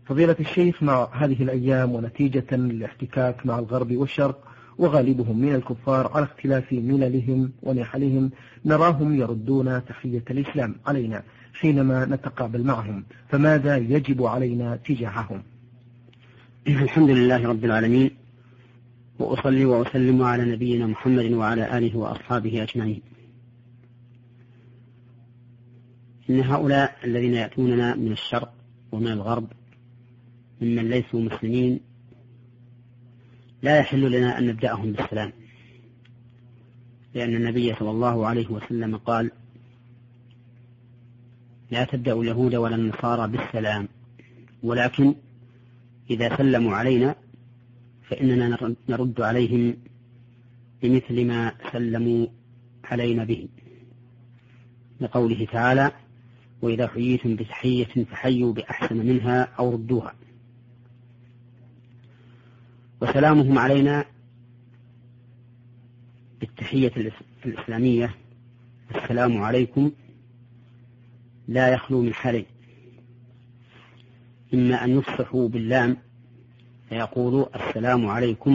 فضيلة الشيخ، مع هذه الأيام ونتيجة للاحتكاك مع الغرب والشرق وغالبهم من الكفار على اختلاف مللهم ونحلهم، نراهم يردون تحية الإسلام علينا حينما نتقابل معهم، فماذا يجب علينا تجاههم؟ الحمد لله رب العالمين، وأصلي وأسلم على نبينا محمد وعلى آله وأصحابه أجمعين. إن هؤلاء الذين يأتوننا من الشرق ومن الغرب ممن ليسوا مسلمين لا يحل لنا أن نبدأهم بالسلام، لأن النبي صلى الله عليه وسلم قال: لا تبدأوا اليهود ولا النصارى بالسلام، ولكن إذا سلموا علينا فإننا نرد عليهم بمثل ما سلموا علينا به، لقوله تعالى: وإذا حييتم بتحية فحيوا بأحسن منها أو ردوها. وسلامهم علينا بالتحية الإسلامية السلام عليكم لا يخلو من حالين: إما أن يفصحوا باللام فيقولوا السلام عليكم،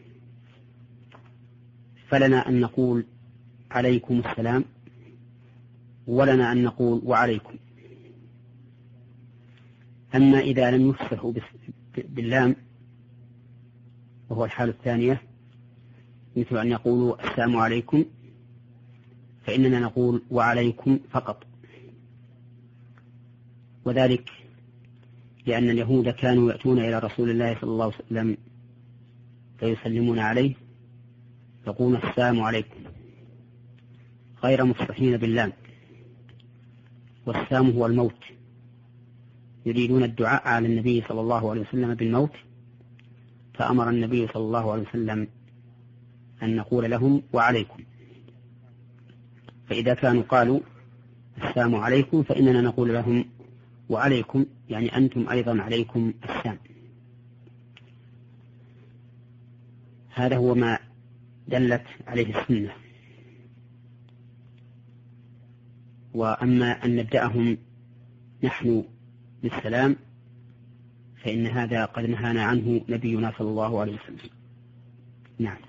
فلنا أن نقول عليكم السلام، ولنا أن نقول وعليكم. أما إذا لم يفصحوا باللام وهو الحالة الثانية، مثل أن يقولوا السلام عليكم، فإننا نقول وعليكم فقط، وذلك لأن اليهود كانوا يأتون إلى رسول الله صلى الله عليه وسلم فيسلمون عليه يقولون السلام عليكم غير مفصحين باللام، والسلام هو الموت، يريدون الدعاء على النبي صلى الله عليه وسلم بالموت، فأمر النبي صلى الله عليه وسلم أن نقول لهم وعليكم. فإذا كانوا قالوا السلام عليكم فإننا نقول لهم وعليكم، يعني أنتم أيضا عليكم السلام. هذا هو ما دلت عليه السنة. وأما أن نبدأهم نحن بالسلام فإن هذا قد نهانا عنه نبينا صلى الله عليه وسلم. نعم.